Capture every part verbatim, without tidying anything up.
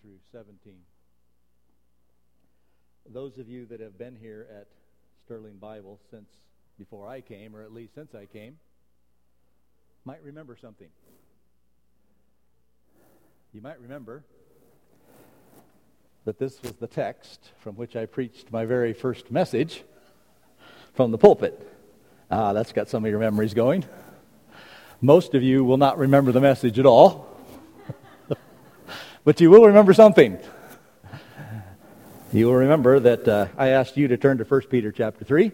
through seventeen. Those of you that have been here at Sterling Bible since before I came, or at least since I came, might remember something. You might remember that this was the text from which I preached my very first message from the pulpit. Ah, that's got some of your memories going. Most of you will not remember the message at all, but you will remember something. You will remember that uh, I asked you to turn to First Peter chapter three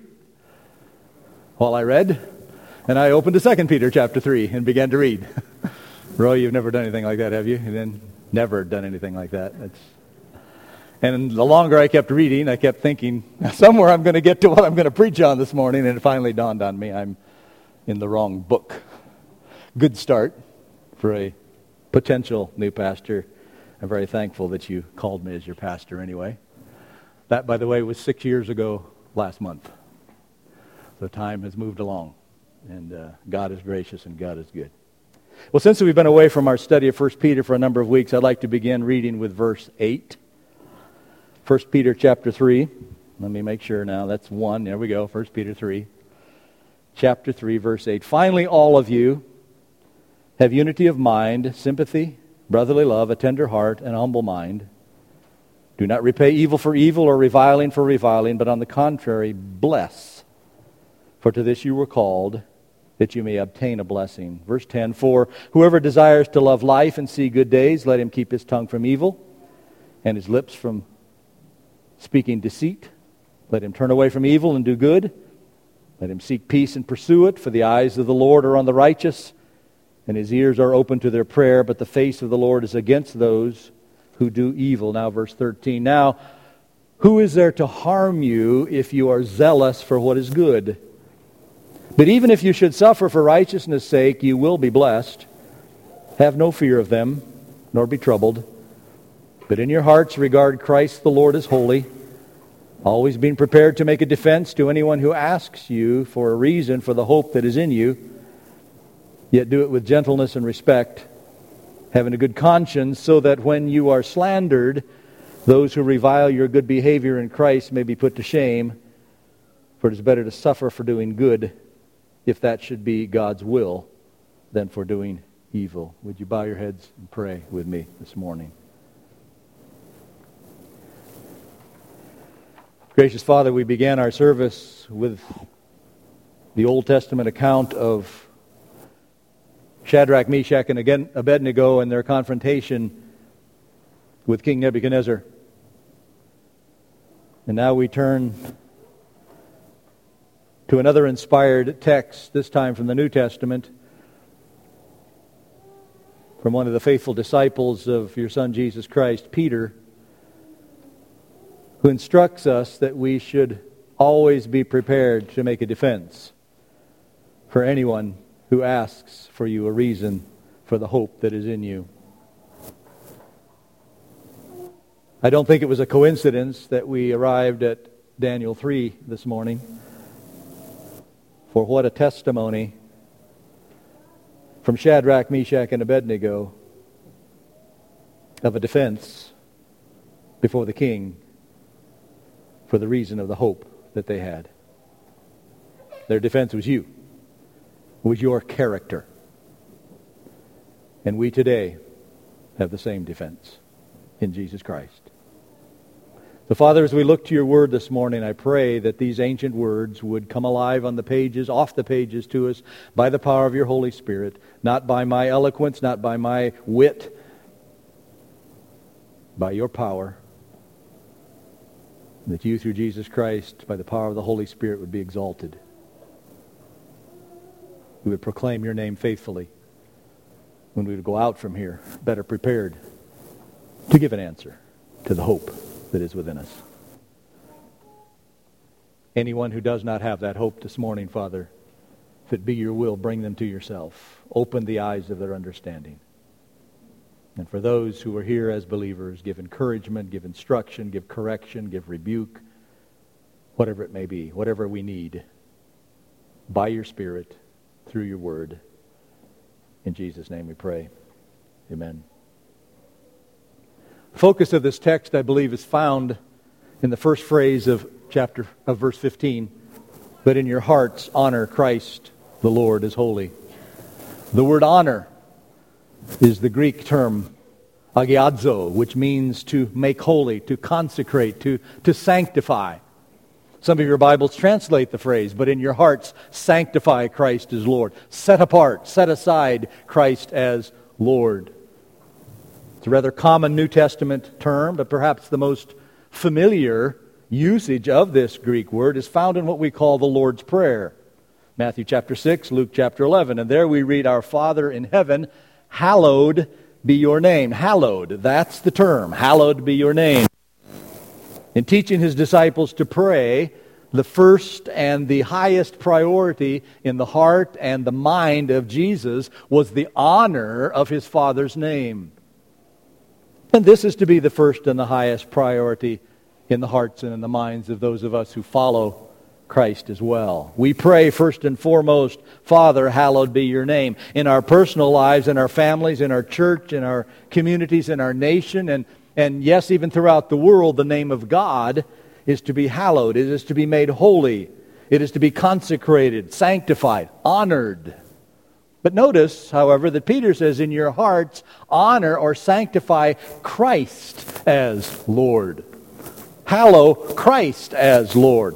while I read, and I opened to Second Peter chapter three and began to read. Roy, you've never done anything like that, have you? And then never done anything like that. It's, and the longer I kept reading, I kept thinking, somewhere I'm going to get to what I'm going to preach on this morning, and it finally dawned on me I'm in the wrong book. Good start for a potential new pastor. I'm very thankful that you called me as your pastor anyway. That, by the way, was six years ago last month. The time has moved along, and uh, God is gracious and God is good. Well, since we've been away from our study of First Peter for a number of weeks, I'd like to begin reading with verse eight. First Peter chapter three. Let me make sure now. That's one. There we go. First Peter three. Chapter three, verse eight. Finally, all of you have unity of mind, sympathy, brotherly love, a tender heart, and humble mind. Do not repay evil for evil or reviling for reviling, but on the contrary, bless. For to this you were called, that you may obtain a blessing. Verse ten, for whoever desires to love life and see good days, let him keep his tongue from evil and his lips from speaking deceit. Let him turn away from evil and do good. Let him seek peace and pursue it, for the eyes of the Lord are on the righteous, and his ears are open to their prayer, but the face of the Lord is against those who do evil. Now verse thirteen, now who is there to harm you if you are zealous for what is good? But even if you should suffer for righteousness' sake, you will be blessed. Have no fear of them, nor be troubled. But in your hearts regard Christ the Lord as holy, always being prepared to make a defense to anyone who asks you for a reason for the hope that is in you. Yet do it with gentleness and respect, having a good conscience, so that when you are slandered, those who revile your good behavior in Christ may be put to shame. For it is better to suffer for doing good, if that should be God's will, than for doing evil. Would you bow your heads and pray with me this morning? Gracious Father, we began our service with the Old Testament account of Shadrach, Meshach, and Abednego and their confrontation with King Nebuchadnezzar. And now we turn to another inspired text, this time from the New Testament, from one of the faithful disciples of your Son Jesus Christ, Peter, who instructs us that we should always be prepared to make a defense for anyone who asks for you a reason for the hope that is in you. I don't think it was a coincidence that we arrived at Daniel three this morning. For what a testimony from Shadrach, Meshach, and Abednego of a defense before the king for the reason of the hope that they had. Their defense was you. It was your character. And we today have the same defense in Jesus Christ. So, Father, as we look to your word this morning, I pray that these ancient words would come alive on the pages, off the pages to us, by the power of your Holy Spirit, not by my eloquence, not by my wit, by your power, that you, through Jesus Christ, by the power of the Holy Spirit, would be exalted. We would proclaim your name faithfully when we would go out from here, better prepared to give an answer to the hope that is within us. Anyone who does not have that hope this morning, Father, if it be your will, bring them to yourself. Open the eyes of their understanding. And for those who are here as believers, give encouragement, give instruction, give correction, give rebuke, whatever it may be, whatever we need, by your Spirit, through your word. In Jesus' name we pray. Amen. focus of this text, I believe, is found in the first phrase of chapter of verse fifteen. But in your hearts honor Christ, the Lord is holy. The word honor is the Greek term agiadzo, which means to make holy, to consecrate, to, to sanctify. Some of your Bibles translate the phrase, but in your hearts sanctify Christ as Lord. Set apart, set aside Christ as Lord. It's a rather common New Testament term, but perhaps the most familiar usage of this Greek word is found in what we call the Lord's Prayer. Matthew chapter six, Luke chapter eleven. And there we read, Our Father in heaven, hallowed be your name. Hallowed, that's the term. Hallowed be your name. In teaching his disciples to pray, the first and the highest priority in the heart and the mind of Jesus was the honor of his Father's name. And this is to be the first and the highest priority in the hearts and in the minds of those of us who follow Christ as well. We pray first and foremost, Father, hallowed be your name. In our personal lives, in our families, in our church, in our communities, in our nation, and, and yes, even throughout the world, the name of God is to be hallowed. It is to be made holy. It is to be consecrated, sanctified, honored. But notice, however, that Peter says, in your hearts, honor or sanctify Christ as Lord. Hallow Christ as Lord.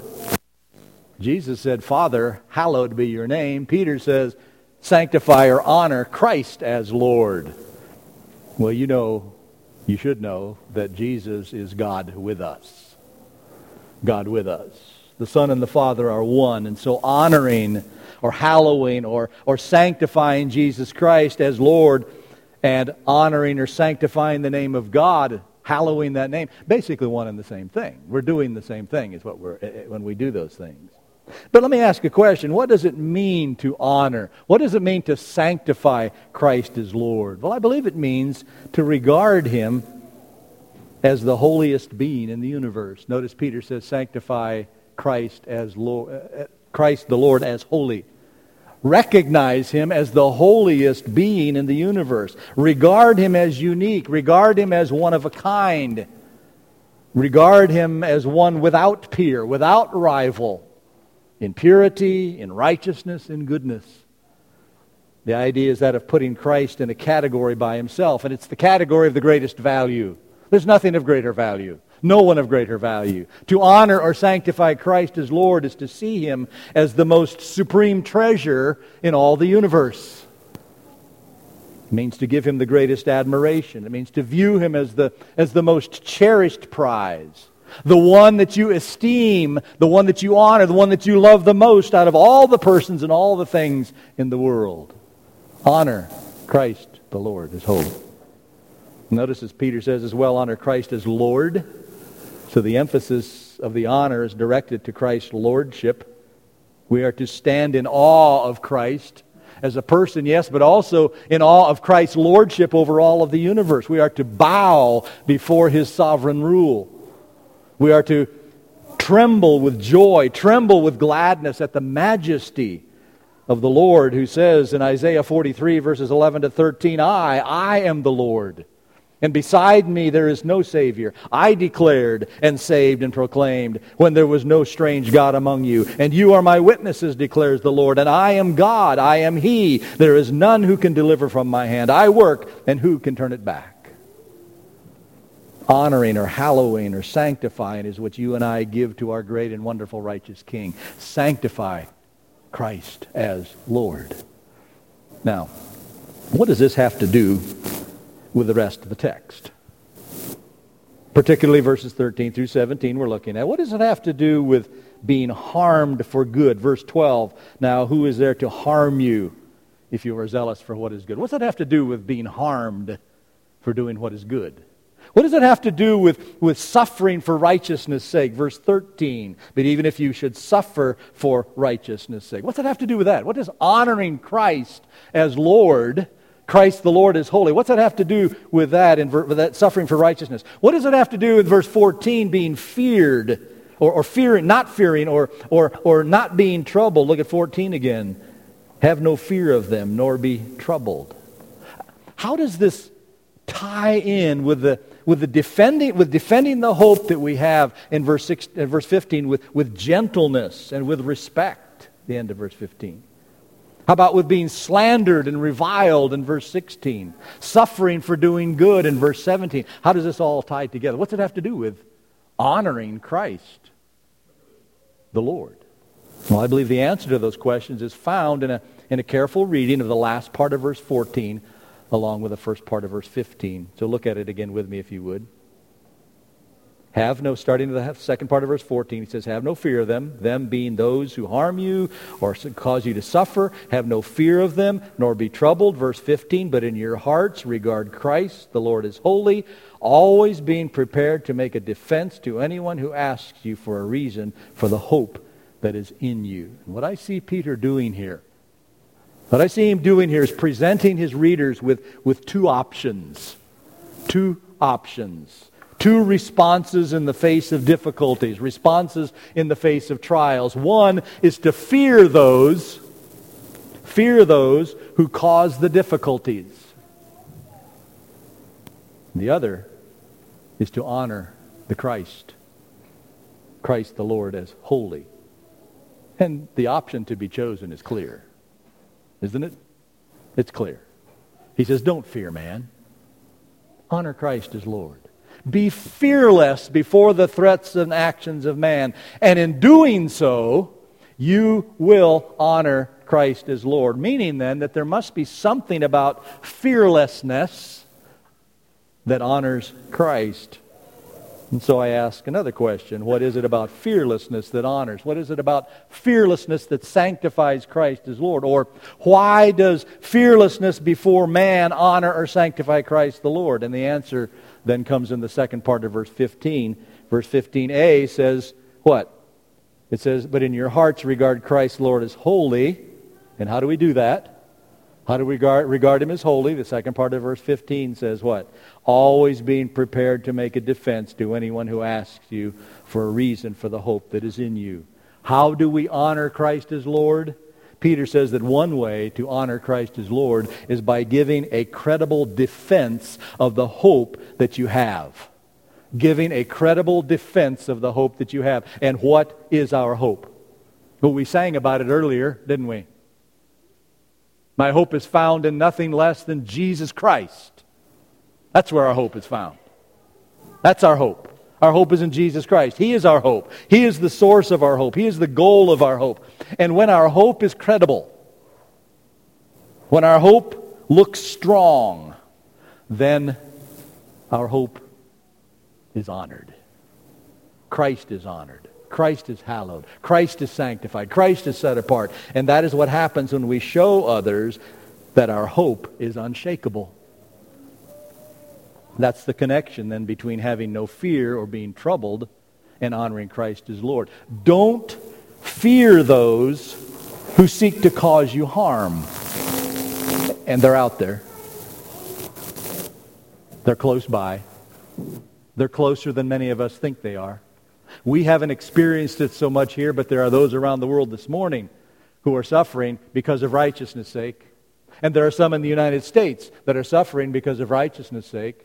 Jesus said, Father, hallowed be your name. Peter says, sanctify or honor Christ as Lord. Well, you know, you should know that Jesus is God with us. God with us. The Son and the Father are one, and so honoring or hallowing or, or sanctifying Jesus Christ as Lord and honoring or sanctifying the name of God, hallowing that name, basically one and the same thing. We're doing the same thing is what we're when we do those things. But let me ask a question. What does it mean to honor? What does it mean to sanctify Christ as Lord? Well, I believe it means to regard Him as the holiest being in the universe. Notice Peter says, sanctify Christ as Lord, uh, Christ the Lord as holy. Recognize Him as the holiest being in the universe. Regard Him as unique. Regard Him as one of a kind. Regard Him as one without peer, without rival, in purity, in righteousness, in goodness. The idea is that of putting Christ in a category by Himself, and it's the category of the greatest value. There's nothing of greater value. No one of greater value. To honor or sanctify Christ as Lord is to see Him as the most supreme treasure in all the universe. It means to give Him the greatest admiration. It means to view Him as the, as the most cherished prize. The one that you esteem, the one that you honor, the one that you love the most out of all the persons and all the things in the world. Honor Christ the Lord as holy. Notice as Peter says as well, honor Christ as Lord. So the emphasis of the honor is directed to Christ's lordship. We are to stand in awe of Christ as a person, yes, but also in awe of Christ's lordship over all of the universe. We are to bow before His sovereign rule. We are to tremble with joy, tremble with gladness at the majesty of the Lord, who says in Isaiah forty-three, verses eleven to thirteen, I, I am the Lord. And beside me there is no Savior. I declared and saved and proclaimed when there was no strange God among you. And you are my witnesses, declares the Lord. And I am God, I am He. There is none who can deliver from my hand. I work, and who can turn it back? Honoring or hallowing or sanctifying is what you and I give to our great and wonderful righteous King. Sanctify Christ as Lord. Now, what does this have to do with the rest of the text? Particularly verses thirteen through seventeen we're looking at. What does it have to do with being harmed for good? Verse twelve, now who is there to harm you if you are zealous for what is good? What's that have to do with being harmed for doing what is good? What does it have to do with, with suffering for righteousness' sake? Verse thirteen, but even if you should suffer for righteousness' sake. What's it have to do with that? What does honoring Christ as Lord, Christ the Lord is holy, what's that have to do with that, in, with that suffering for righteousness? What does it have to do with verse fourteen, being feared, or, or fearing, not fearing, or, or, or not being troubled? Look at fourteen again. Have no fear of them, nor be troubled. How does this tie in with the with the defending, with defending the hope that we have in verse six, in verse fifteen, with, with gentleness and with respect, the end of verse fifteen. How about with being slandered and reviled in verse sixteen? Suffering for doing good in verse seventeen. How does this all tie together? What's it have to do with honoring Christ, the Lord? Well, I believe the answer to those questions is found in a, in a careful reading of the last part of verse fourteen, along with the first part of verse fifteen. So look at it again with me if you would. Have no, starting with the second part of verse fourteen, he says, have no fear of them, them being those who harm you or cause you to suffer. Have no fear of them, nor be troubled. Verse fifteen, but in your hearts regard Christ, the Lord is holy, always being prepared to make a defense to anyone who asks you for a reason for the hope that is in you. And what I see Peter doing here, what I see him doing here is presenting his readers with, with two options. Two options. Two responses in the face of difficulties, responses in the face of trials. One is to fear those, fear those who cause the difficulties. The other is to honor the Christ, Christ the Lord, as holy. And the option to be chosen is clear, isn't it? It's clear. He says, don't fear man. Honor Christ as Lord. Be fearless before the threats and actions of man. And in doing so, you will honor Christ as Lord. Meaning then that there must be something about fearlessness that honors Christ. And so I ask another question. What is it about fearlessness that honors? What is it about fearlessness that sanctifies Christ as Lord? Or why does fearlessness before man honor or sanctify Christ the Lord? And the answer then comes in the second part of verse fifteen. Verse fifteen a says what? It says, but in your hearts regard Christ the Lord as holy. And how do we do that? How do we regard, regard Him as holy? The second part of verse fifteen says what? Always being prepared to make a defense to anyone who asks you for a reason for the hope that is in you. How do we honor Christ as Lord? Peter says that one way to honor Christ as Lord is by giving a credible defense of the hope that you have. Giving a credible defense of the hope that you have. And what is our hope? Well, we sang about it earlier, didn't we? My hope is found in nothing less than Jesus Christ. That's where our hope is found. That's our hope. Our hope is in Jesus Christ. He is our hope. He is the source of our hope. He is the goal of our hope. And when our hope is credible, when our hope looks strong, then our hope is honored. Christ is honored. Christ is hallowed. Christ is sanctified. Christ is set apart. And that is what happens when we show others that our hope is unshakable. That's the connection then between having no fear or being troubled and honoring Christ as Lord. Don't fear those who seek to cause you harm. And they're out there. They're close by. They're closer than many of us think they are. We haven't experienced it so much here, but there are those around the world this morning who are suffering because of righteousness' sake. And there are some in the United States that are suffering because of righteousness' sake.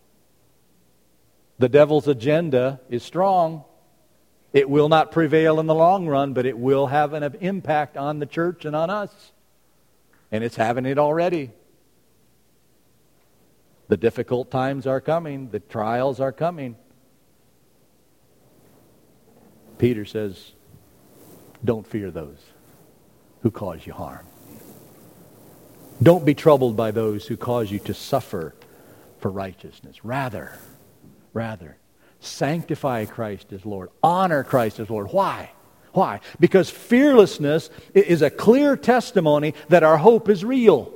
The devil's agenda is strong. It will not prevail in the long run, but it will have an impact on the church and on us. And it's having it already. The difficult times are coming. The trials are coming. Peter says, don't fear those who cause you harm. Don't be troubled by those who cause you to suffer for righteousness. Rather, rather, sanctify Christ as Lord. Honor Christ as Lord. Why? Why? Because fearlessness is a clear testimony that our hope is real.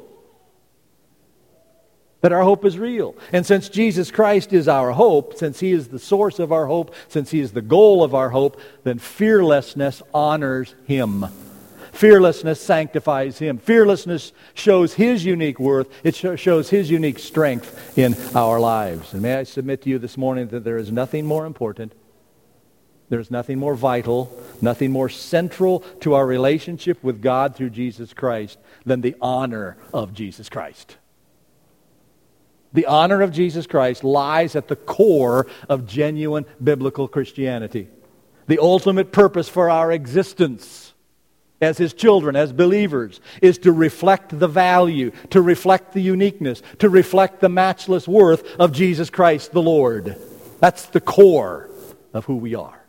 That our hope is real. And since Jesus Christ is our hope, since He is the source of our hope, since He is the goal of our hope, then fearlessness honors Him. Fearlessness sanctifies Him. Fearlessness shows His unique worth. It shows His unique strength in our lives. And may I submit to you this morning that there is nothing more important, there is nothing more vital, nothing more central to our relationship with God through Jesus Christ than the honor of Jesus Christ. The honor of Jesus Christ lies at the core of genuine biblical Christianity. The ultimate purpose for our existence as His children, as believers, is to reflect the value, to reflect the uniqueness, to reflect the matchless worth of Jesus Christ the Lord. That's the core of who we are.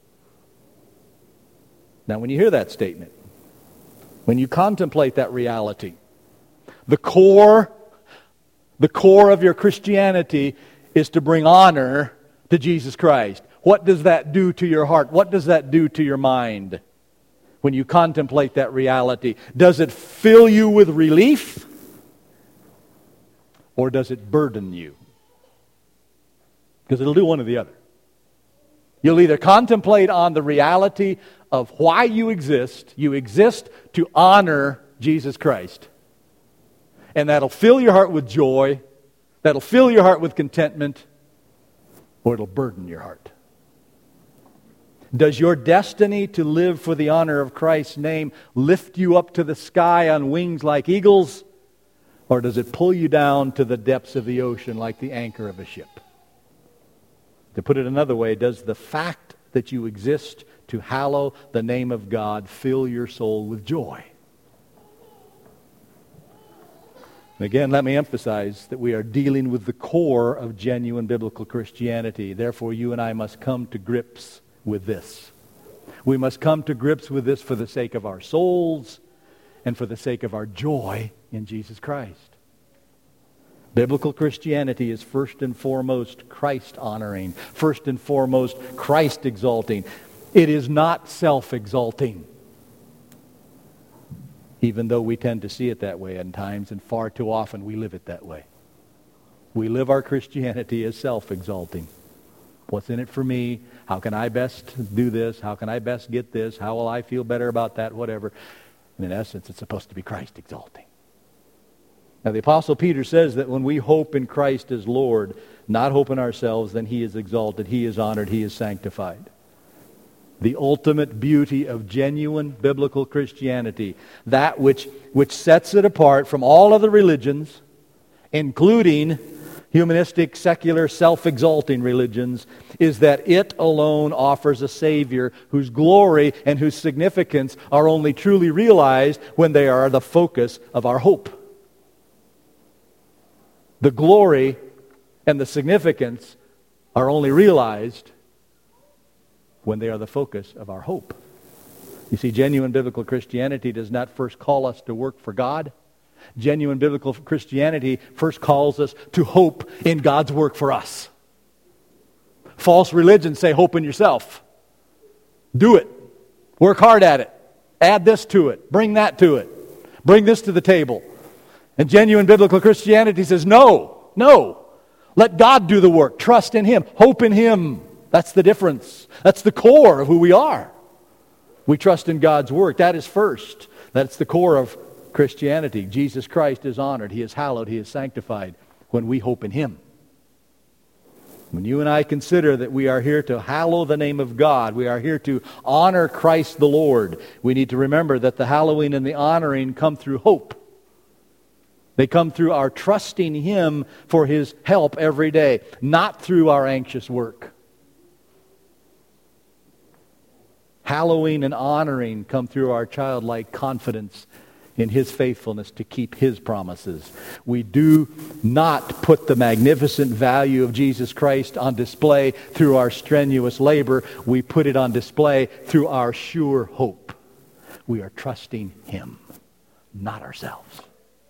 Now, when you hear that statement, when you contemplate that reality, the core, the core of your Christianity is to bring honor to Jesus Christ. What does that do to your heart? What does that do to your mind when you contemplate that reality? Does it fill you with relief, or does it burden you? Because it'll do one or the other. You'll either contemplate on the reality of why you exist. You exist to honor Jesus Christ. And that'll fill your heart with joy. That'll fill your heart with contentment. Or it'll burden your heart. Does your destiny to live for the honor of Christ's name lift you up to the sky on wings like eagles? Or does it pull you down to the depths of the ocean like the anchor of a ship? To put it another way, does the fact that you exist to hallow the name of God fill your soul with joy? And again, let me emphasize that we are dealing with the core of genuine biblical Christianity. Therefore, you and I must come to grips with this. We must come to grips with this for the sake of our souls and for the sake of our joy in Jesus Christ. Biblical Christianity is first and foremost Christ-honoring, first and foremost Christ-exalting. It is not self-exalting, even though we tend to see it that way at times, and far too often we live it that way. We live our Christianity as self-exalting. What's in it for me? How can I best do this? How can I best get this? How will I feel better about that? Whatever. And in essence, it's supposed to be Christ-exalting. Now, the Apostle Peter says that when we hope in Christ as Lord, not hope in ourselves, then He is exalted, He is honored, He is sanctified. The ultimate beauty of genuine biblical Christianity, that which, which sets it apart from all other religions, including humanistic, secular, self-exalting religions, is that it alone offers a Savior whose glory and whose significance are only truly realized when they are the focus of our hope. The glory and the significance are only realized when they are the focus of our hope. You see, genuine biblical Christianity does not first call us to work for God. Genuine biblical Christianity first calls us to hope in God's work for us. False religions say hope in yourself. Do it. Work hard at it. Add this to it. Bring that to it. Bring this to the table. And genuine biblical Christianity says, no, no. Let God do the work. Trust in Him. Hope in Him. That's the difference. That's the core of who we are. We trust in God's work. That is first. That's the core of Christianity. Jesus Christ is honored. He is hallowed. He is sanctified when we hope in Him. When you and I consider that we are here to hallow the name of God, we are here to honor Christ the Lord, we need to remember that the hallowing and the honoring come through hope. They come through our trusting Him for His help every day, not through our anxious work. Hallowing and honoring come through our childlike confidence in His faithfulness to keep His promises. We do not put the magnificent value of Jesus Christ on display through our strenuous labor. We put it on display through our sure hope. We are trusting Him, not ourselves.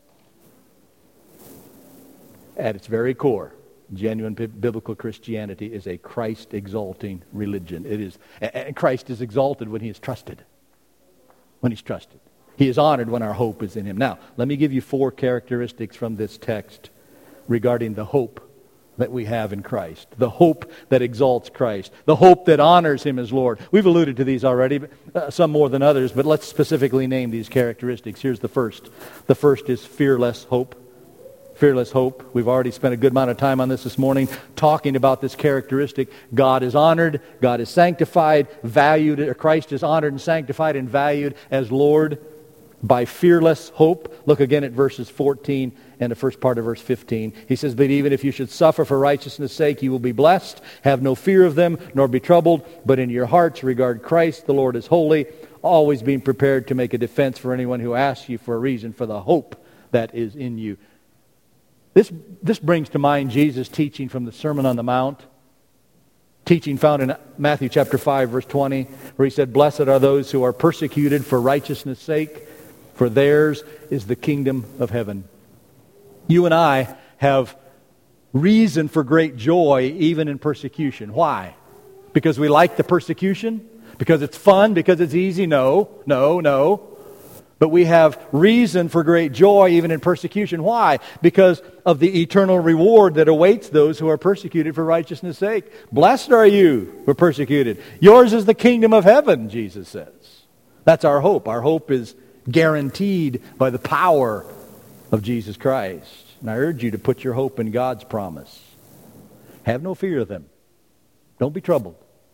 At its very core, genuine biblical Christianity is a Christ-exalting religion. It is, and Christ is exalted when He is trusted. When He's trusted. He is honored when our hope is in Him. Now, let me give you four characteristics from this text regarding the hope that we have in Christ. The hope that exalts Christ. The hope that honors Him as Lord. We've alluded to these already, uh, some more than others, but let's specifically name these characteristics. Here's the first. The first is fearless hope. Fearless hope. We've already spent a good amount of time on this this morning talking about this characteristic. God is honored, God is sanctified, valued, or Christ is honored and sanctified and valued as Lord. by fearless hope. Look again at verses fourteen and the first part of verse fifteen. He says, but even if you should suffer for righteousness' sake, you will be blessed. Have no fear of them, nor be troubled, but in your hearts regard Christ, the Lord, as holy, always being prepared to make a defense for anyone who asks you for a reason for the hope that is in you. This, this brings to mind Jesus' teaching from the Sermon on the Mount, teaching found in Matthew chapter five, verse twenty, where he said, blessed are those who are persecuted for righteousness' sake, for theirs is the kingdom of heaven. You and I have reason for great joy even in persecution. Why? Because we like the persecution? Because it's fun? Because it's easy? No, no, no. But we have reason for great joy even in persecution. Why? Because of the eternal reward that awaits those who are persecuted for righteousness' sake. Blessed are you who are persecuted. Yours is the kingdom of heaven, Jesus says. That's our hope. Our hope is guaranteed by the power of Jesus Christ. And I urge you to put your hope in God's promise. Have no fear of them. Don't be troubled.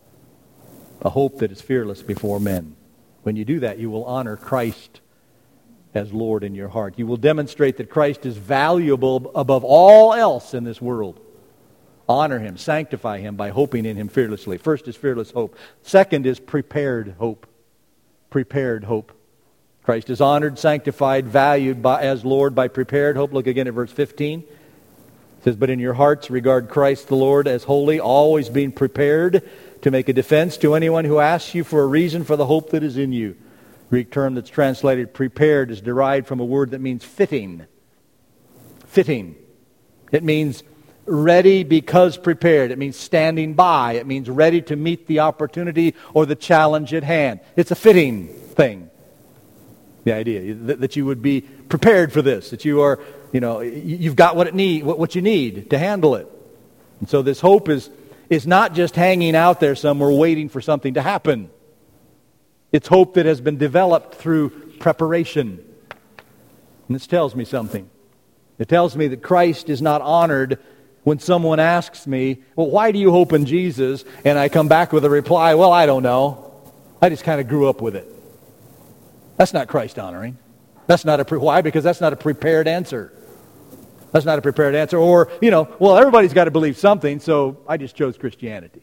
A hope that is fearless before men. When you do that, you will honor Christ as Lord in your heart. You will demonstrate that Christ is valuable above all else in this world. Honor Him, sanctify Him by hoping in Him fearlessly. First is fearless hope. Second is prepared hope. Prepared hope. Christ is honored, sanctified, valued by, as Lord by prepared hope. Look again at verse fifteen. It says, but in your hearts regard Christ the Lord as holy, always being prepared to make a defense to anyone who asks you for a reason for the hope that is in you. Greek term that's translated prepared is derived from a word that means fitting. Fitting. It means ready because prepared. It means standing by. It means ready to meet the opportunity or the challenge at hand. It's a fitting thing. The idea that, that you would be prepared for this, that you are, you know, you've got what it need, what, what you need to handle it. And so this hope is is not just hanging out there somewhere waiting for something to happen. It's hope that has been developed through preparation. And this tells me something. It tells me that Christ is not honored when someone asks me, well, why do you hope in Jesus? And I come back with a reply, well, I don't know. I just kind of grew up with it. That's not Christ honoring. That's not a pre- why? Because that's not a prepared answer. That's not a prepared answer. Or, you know, well, everybody's got to believe something, so I just chose Christianity.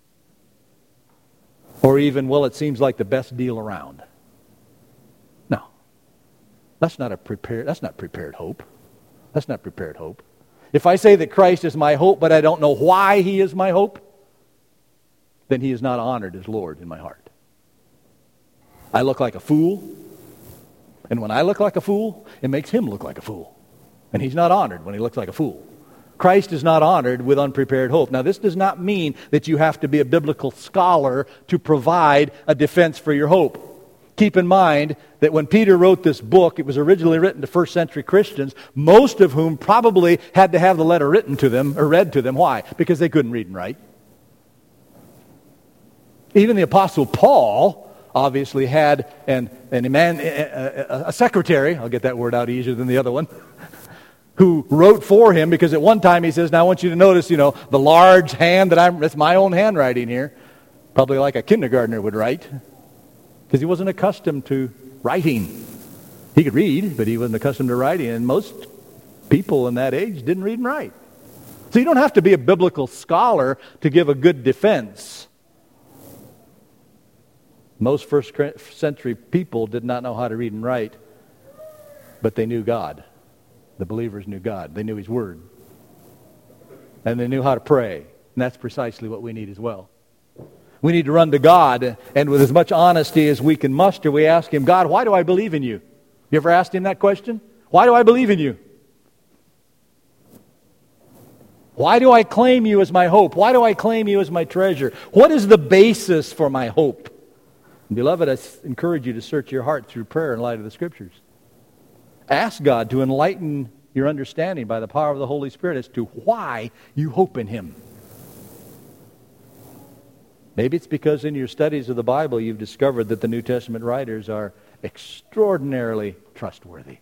Or even, well, it seems like the best deal around. No. That's not a prepared, that's not prepared hope. That's not prepared hope. If I say that Christ is my hope, but I don't know why He is my hope, then He is not honored as Lord in my heart. I look like a fool, and when I look like a fool, it makes Him look like a fool. And He's not honored when He looks like a fool. Christ is not honored with unprepared hope. Now, this does not mean that you have to be a biblical scholar to provide a defense for your hope. Keep in mind that when Peter wrote this book, it was originally written to first century Christians, most of whom probably had to have the letter written to them or read to them. Why? Because they couldn't read and write. Even the Apostle Paul obviously had an, an man, a, a secretary, I'll get that word out easier than the other one, who wrote for him, because at one time he says, now I want you to notice, you know, the large hand that I'm, it's my own handwriting here, probably like a kindergartner would write, because he wasn't accustomed to writing. He could read, but he wasn't accustomed to writing, and most people in that age didn't read and write. So you don't have to be a biblical scholar to give a good defense. Most first century people did not know how to read and write, but they knew God. The believers knew God. They knew His Word. And they knew how to pray. And that's precisely what we need as well. We need to run to God, and with as much honesty as we can muster, we ask Him, God, why do I believe in You? You ever asked Him that question? Why do I believe in You? Why do I claim You as my hope? Why do I claim You as my treasure? What is the basis for my hope? And beloved, I encourage you to search your heart through prayer in light of the Scriptures. Ask God to enlighten your understanding by the power of the Holy Spirit as to why you hope in Him. Maybe it's because in your studies of the Bible you've discovered that the New Testament writers are extraordinarily trustworthy.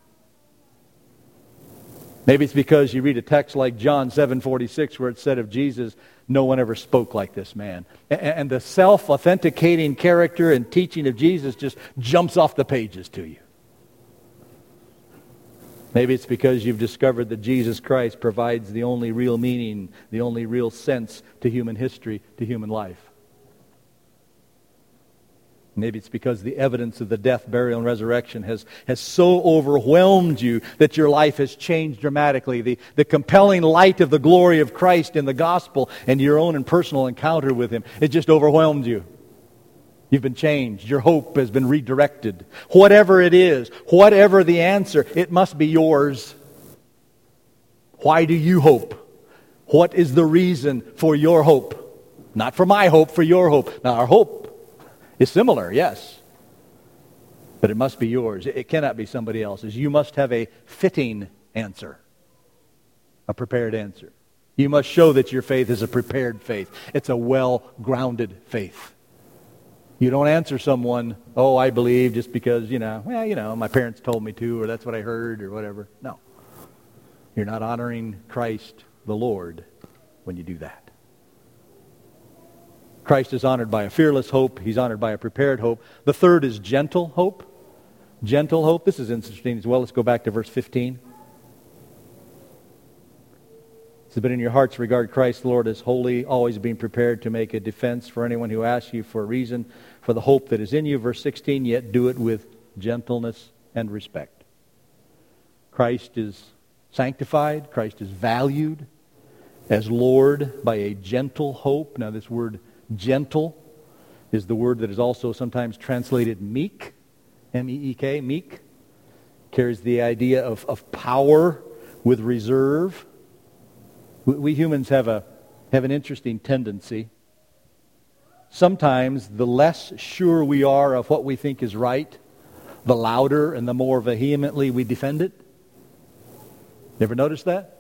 Maybe it's because you read a text like John seven forty-six where it said of Jesus, no one ever spoke like this man. And the self-authenticating character and teaching of Jesus just jumps off the pages to you. Maybe it's because you've discovered that Jesus Christ provides the only real meaning, the only real sense to human history, to human life. Maybe it's because the evidence of the death, burial, and resurrection has, has so overwhelmed you that your life has changed dramatically. The, the compelling light of the glory of Christ in the gospel and your own and personal encounter with Him, it just overwhelmed you. You've been changed. Your hope has been redirected. Whatever it is, whatever the answer, it must be yours. Why do you hope? What is the reason for your hope? Not for my hope, for your hope. Now, our hope is similar, yes. But it must be yours. It cannot be somebody else's. You must have a fitting answer. A prepared answer. You must show that your faith is a prepared faith. It's a well-grounded faith. You don't answer someone, oh, I believe just because, you know, well, you know, my parents told me to, or that's what I heard, or whatever. No. You're not honoring Christ the Lord when you do that. Christ is honored by a fearless hope. He's honored by a prepared hope. The third is gentle hope. Gentle hope. This is interesting as well. Let's go back to verse fifteen. It says, but in your hearts regard Christ the Lord as holy, always being prepared to make a defense for anyone who asks you for a reason for the hope that is in you. Verse sixteen, yet do it with gentleness and respect. Christ is sanctified. Christ is valued as Lord by a gentle hope. Now this word gentle is the word that is also sometimes translated meek. M E E K, meek. Carries the idea of, of power with reserve. We humans have a have an interesting tendency. Sometimes the less sure we are of what we think is right, the louder and the more vehemently we defend it. You ever notice that?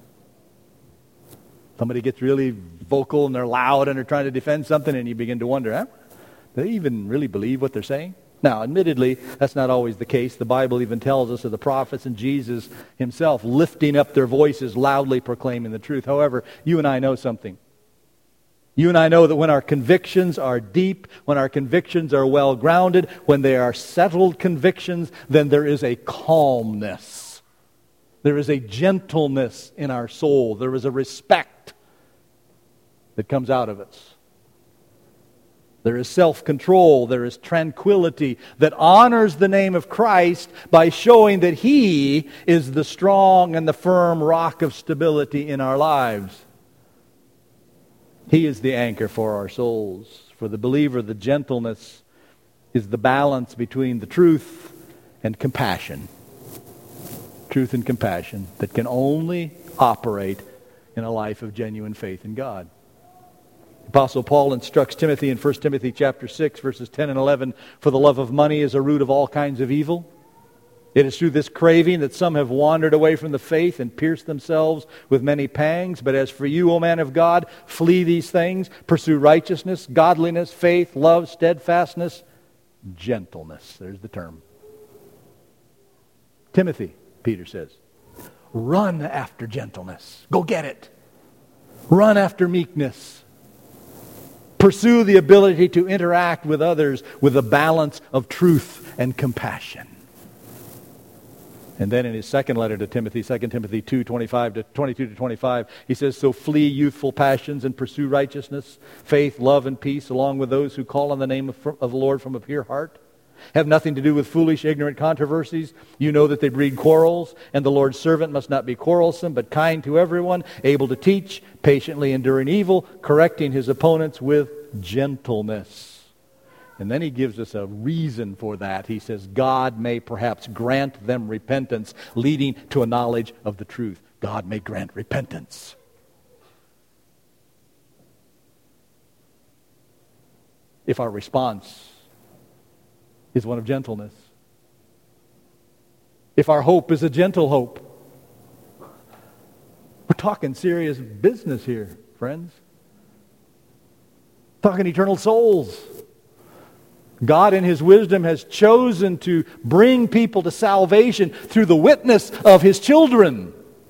Somebody gets really vocal and they're loud and they're trying to defend something, and you begin to wonder, huh? Do they even really believe what they're saying? Now, admittedly, that's not always the case. The Bible even tells us of the prophets and Jesus himself lifting up their voices, loudly proclaiming the truth. However, you and I know something. You and I know that when our convictions are deep, when our convictions are well grounded, when they are settled convictions, then there is a calmness. There is a gentleness in our soul. There is a respect that comes out of us. There is self-control, there is tranquility that honors the name of Christ by showing that He is the strong and the firm rock of stability in our lives. He is the anchor for our souls. For the believer, the gentleness is the balance between the truth and compassion. Truth and compassion that can only operate in a life of genuine faith in God. Apostle Paul instructs Timothy in First Timothy chapter six, verses ten and eleven, for the love of money is a root of all kinds of evil. It is through this craving that some have wandered away from the faith and pierced themselves with many pangs. But as for you, O man of God, flee these things. Pursue righteousness, godliness, faith, love, steadfastness, gentleness. There's the term. Timothy, Peter says, run after gentleness. Go get it. Run after meekness. Pursue the ability to interact with others with a balance of truth and compassion. And then in his second letter to Timothy, Second Timothy two, twenty-five to twenty-two to twenty-five, he says, so flee youthful passions and pursue righteousness, faith, love, and peace, along with those who call on the name of, of the Lord from a pure heart. Have nothing to do with foolish, ignorant controversies. You know that they breed quarrels, and the Lord's servant must not be quarrelsome, but kind to everyone, able to teach, patiently enduring evil, correcting his opponents with gentleness. And then he gives us a reason for that. He says, God may perhaps grant them repentance, leading to a knowledge of the truth. God may grant repentance. If our response is one of gentleness. If our hope is a gentle hope. We're talking serious business here, friends. Talking eternal souls. God in His wisdom has chosen to bring people to salvation through the witness of His children.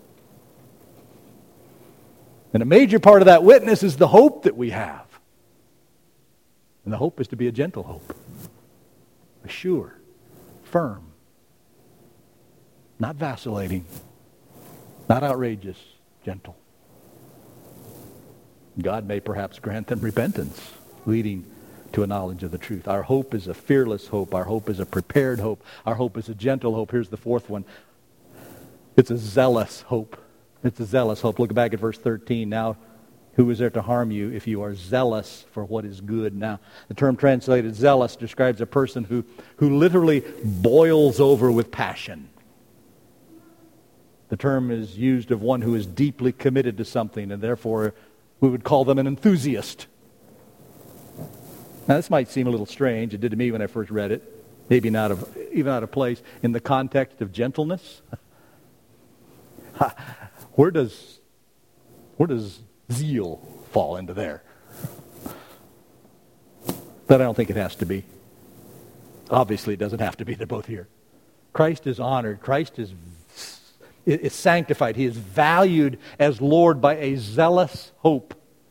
And a major part of that witness is the hope that we have. And the hope is to be a gentle hope. A sure, firm. Not vacillating. Not outrageous. Gentle. God may perhaps grant them repentance, leading to a knowledge of the truth. Our hope is a fearless hope. Our hope is a prepared hope. Our hope is a gentle hope. Here's the fourth one. It's a zealous hope. It's a zealous hope. Look back at verse thirteen. Now, who is there to harm you if you are zealous for what is good? Now, the term translated zealous describes a person who, who literally boils over with passion. The term is used of one who is deeply committed to something, and therefore we would call them an enthusiast. Now, this might seem a little strange. It did to me when I first read it. Maybe not of, even out of place in the context of gentleness. Where does, where does zeal fall into there? But I don't think it has to be. Obviously, it doesn't have to be. They're both here. Christ is honored. Christ is, is sanctified. He is valued as Lord by a zealous hope.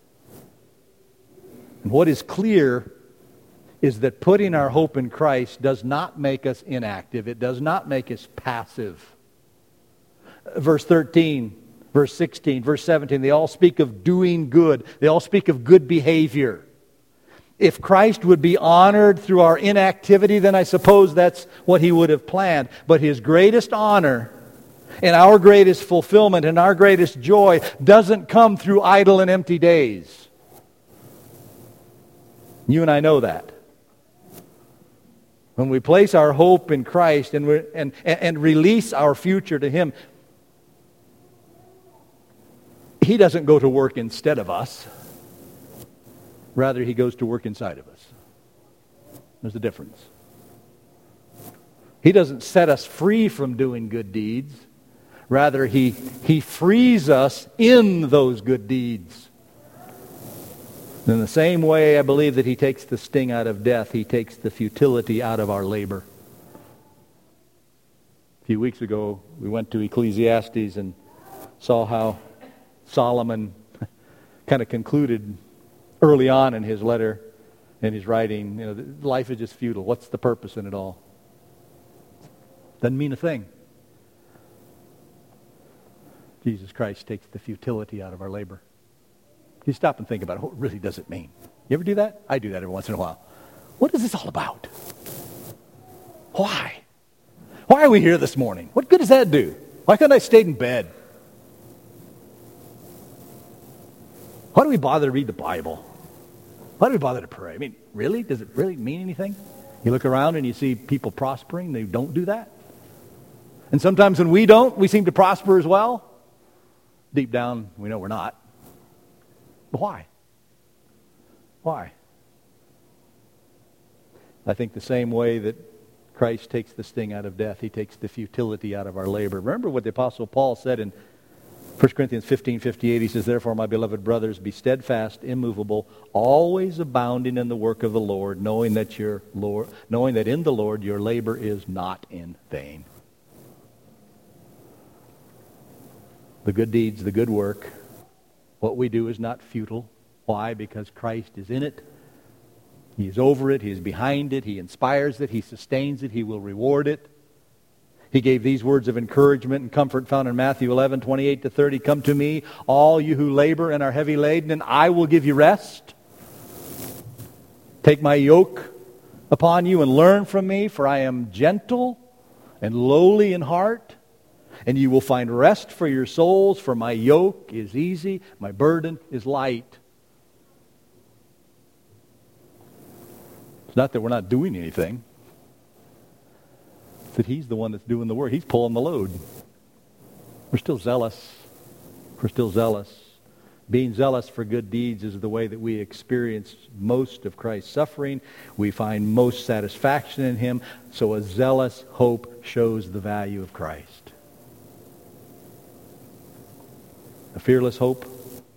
And what is clear is that putting our hope in Christ does not make us inactive. It does not make us passive. Verse thirteen, verse sixteen, verse seventeen, they all speak of doing good. They all speak of good behavior. If Christ would be honored through our inactivity, then I suppose that's what He would have planned. But His greatest honor and our greatest fulfillment and our greatest joy doesn't come through idle and empty days. You and I know that. When we place our hope in Christ and, we, and, and release our future to Him, He doesn't go to work instead of us. Rather, He goes to work inside of us. There's a difference. He doesn't set us free from doing good deeds. Rather, He, he frees us in those good deeds. In the same way, I believe that He takes the sting out of death, He takes the futility out of our labor. A few weeks ago, we went to Ecclesiastes and saw how Solomon kind of concluded early on in his letter, in his writing, you know, life is just futile. What's the purpose in it all? Doesn't mean a thing. Jesus Christ takes the futility out of our labor. You stop and think about it. What really does it mean? You ever do that? I do that every once in a while. What is this all about? Why? Why are we here this morning? What good does that do? Why couldn't I stay in bed? Why do we bother to read the Bible? Why do we bother to pray? I mean, really? Does it really mean anything? You look around and you see people prospering. They don't do that. And sometimes when we don't, we seem to prosper as well. Deep down, we know we're not. But why? Why? I think the same way that Christ takes the sting out of death, He takes the futility out of our labor. Remember what the Apostle Paul said in First Corinthians fifteen fifty-eight. He says, "Therefore, my beloved brothers, be steadfast, immovable, always abounding in the work of the Lord, knowing that your Lord, knowing that in the Lord your labor is not in vain." The good deeds, the good work, what we do is not futile. Why? Because Christ is in it. He is over it. He is behind it. He inspires it. He sustains it. He will reward it. He gave these words of encouragement and comfort found in Matthew eleven, twenty-eight to thirty. "Come to me, all you who labor and are heavy laden, and I will give you rest. Take my yoke upon you and learn from me, for I am gentle and lowly in heart, and you will find rest for your souls, for my yoke is easy, my burden is light." It's not that we're not doing anything. It's that He's the one that's doing the work. He's pulling the load. We're still zealous. We're still zealous. Being zealous for good deeds is the way that we experience most of Christ's suffering. We find most satisfaction in Him. So a zealous hope shows the value of Christ. A fearless hope,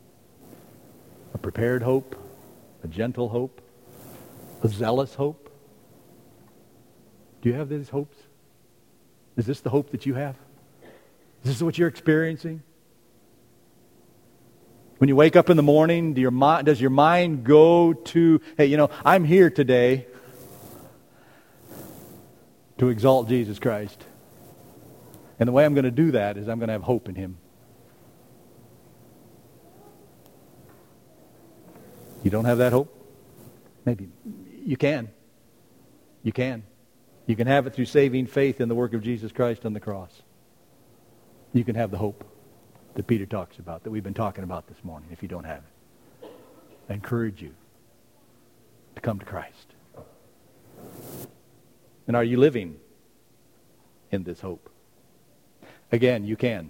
a prepared hope, a gentle hope, a zealous hope. Do you have these hopes? Is this the hope that you have? Is this what you're experiencing? When you wake up in the morning, do your mind, does your mind go to, hey, you know, I'm here today to exalt Jesus Christ. And the way I'm going to do that is I'm going to have hope in him. You don't have that hope? Maybe. You can. You can. You can have it through saving faith in the work of Jesus Christ on the cross. You can have the hope that Peter talks about, that we've been talking about this morning, if you don't have it. I encourage you to come to Christ. And are you living in this hope? Again, you can.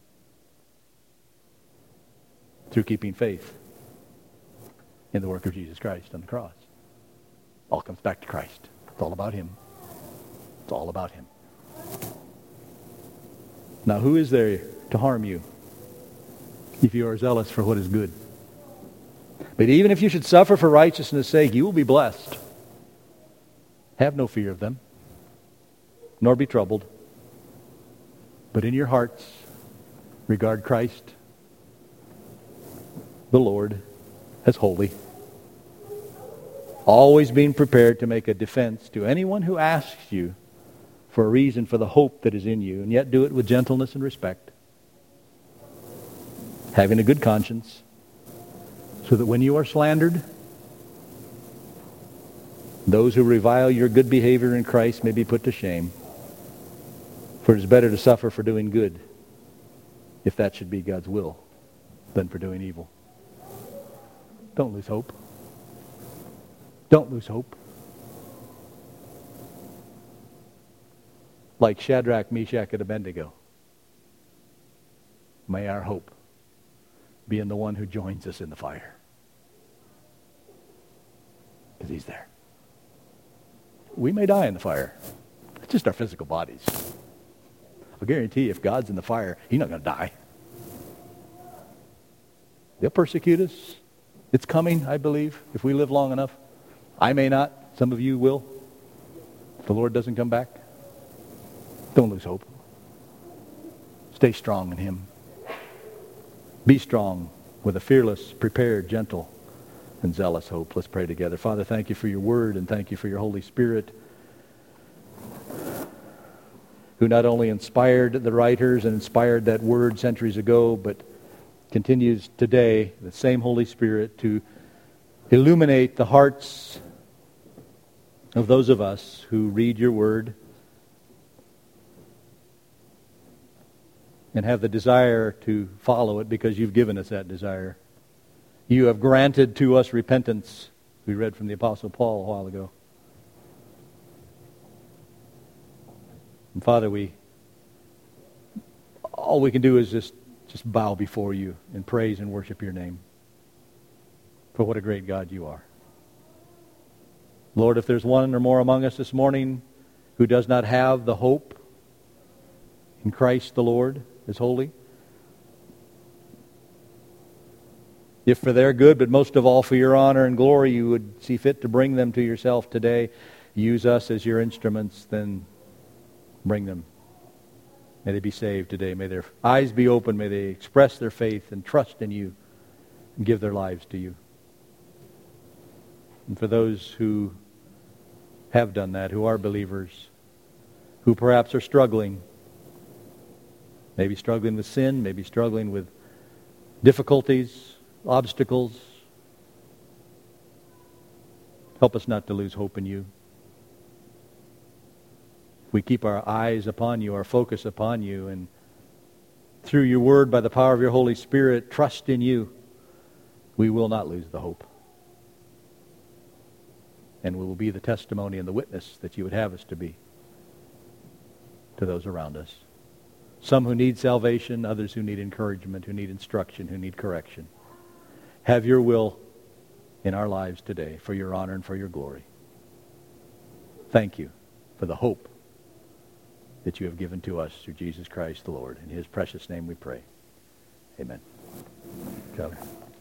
Through keeping faith in the work of Jesus Christ on the cross. All comes back to Christ. It's all about him. It's all about him. Now, who is there to harm you if you are zealous for what is good? But even if you should suffer for righteousness' sake, you will be blessed. Have no fear of them, nor be troubled. But in your hearts, regard Christ, the Lord, as holy. Always being prepared to make a defense to anyone who asks you for a reason for the hope that is in you, and yet do it with gentleness and respect. Having a good conscience, so that when you are slandered, those who revile your good behavior in Christ may be put to shame. For it is better to suffer for doing good, if that should be God's will, than for doing evil. Don't lose hope. Don't lose hope. Like Shadrach, Meshach, and Abednego, may our hope be in the one who joins us in the fire. Because he's there. We may die in the fire. It's just our physical bodies. I'll guarantee you, if God's in the fire, he's not going to die. They'll persecute us. It's coming, I believe, if we live long enough. I may not. Some of you will. If the Lord doesn't come back. Don't lose hope. Stay strong in him. Be strong with a fearless, prepared, gentle, and zealous hope. Let's pray together. Father, thank you for your word, and thank you for your Holy Spirit, who not only inspired the writers and inspired that word centuries ago, but continues today, the same Holy Spirit, to illuminate the hearts of those of us who read your word and have the desire to follow it because you've given us that desire. You have granted to us repentance. We read from the Apostle Paul a while ago. And Father, we all we can do is just, just bow before you and praise and worship your name. For what a great God you are. Lord, if there's one or more among us this morning who does not have the hope in Christ the Lord as holy, if for their good, but most of all for your honor and glory, you would see fit to bring them to yourself today, use us as your instruments, then bring them. May they be saved today. May their eyes be open. May they express their faith and trust in you and give their lives to you. And for those who have done that, who are believers, who perhaps are struggling, maybe struggling with sin, maybe struggling with difficulties, obstacles, help us not to lose hope in you. We keep our eyes upon you, our focus upon you, and through your word, by the power of your Holy Spirit, trust in you, we will not lose the hope. And we will be the testimony and the witness that you would have us to be to those around us. Some who need salvation, others who need encouragement, who need instruction, who need correction. Have your will in our lives today for your honor and for your glory. Thank you for the hope that you have given to us through Jesus Christ the Lord. In his precious name we pray. Amen. Charlie.